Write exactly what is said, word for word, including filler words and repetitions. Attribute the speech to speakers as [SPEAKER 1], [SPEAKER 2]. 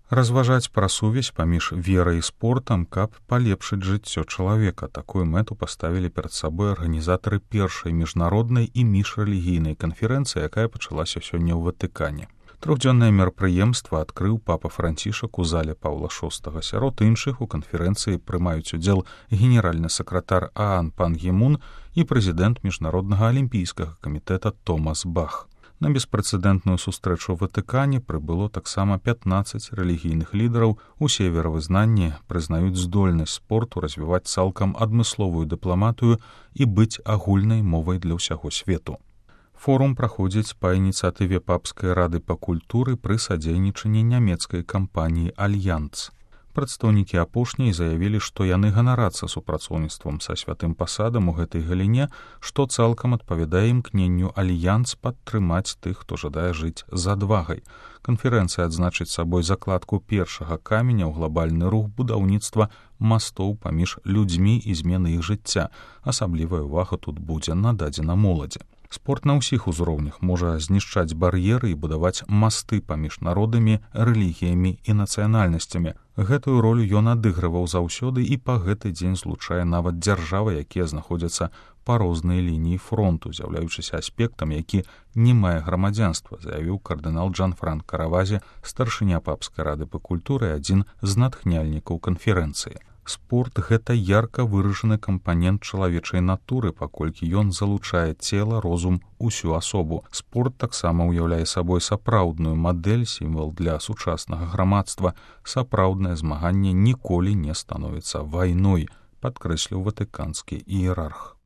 [SPEAKER 1] Разважаць пра сувязь паміж верай і спортам, каб палепшыць жыццё чалавека. Такую мэту паставілі перад сабой арганізатары першай міжнароднай і міжрэлігійнай канферэнцыі, якая пачалася сёння ў Ватыкане. Трохдзённае мерапрыемства адкрыў папа Францішак у зале Паўла шостага. Сярод іншых у канферэнцыі прымаюць удзел генеральны сакратар ААН пан Гі Мун і прэзідэнт міжнароднага алімпійскага камітэта Томас Бах. На беспрэцэдэнтную сустрэчу ў Ватыкане прыбыло таксама пятнаццаць рэлігійных лідараў. Усе веравызнанні прызнаюць здольнасць спорту развіваць цалкам адмысловую дыпламатыю і быць агульнай мовай для ўсяго свету. Форум праходзіць па ініцыятыве папскай рады па культуры пры садзейнічанні нямецкай кампаніі «Альянс». Прадстаўнікі апошняй заявілі, што яны ганарацца супрацоўніцтвам са святым пасадам у гэтай галіне, што цалкам адпавядае імкненню «Альянс» падтрымаць тых, хто жадае жыць з адвагай. Канферэнцыя адзначыць сабой закладку першага каменя ў глобальны рух будаўніцтва мастоў паміж людзьмі і змены іх жыцця. Асаблівая ўвага тут будзе нададзена моладзі. Спорт на ўсіх узроўнях можа знішчаць бар'еры і будаваць масты паміж народамі, рэлігіямі і нацыянальнасцямі. Гэтую ролю ён адыгрываў заўсёды і па гэты дзень злучае нават дзяржавы, якія знаходзяцца па рознай лініі фронту, з'яўляючыся аспектам, які не мае грамадзянства, заявіў кардынал Джан-Франк Каравазе, старшыня папскай рады па культуры, адзін з натхняльнікаў канферэнцыі. Спорт — гэта ярка выражаны кампанент чалавечай натуры, паколькі ён залучае цела, розум, усю асобу. Спорт таксама ўяўляе сабой сапраўдную мадэль, сімвал для сучаснага грамадства. Сапраўднае змаганне ніколі не становіцца вайной, падкрэсліў ватыканскі іерарх.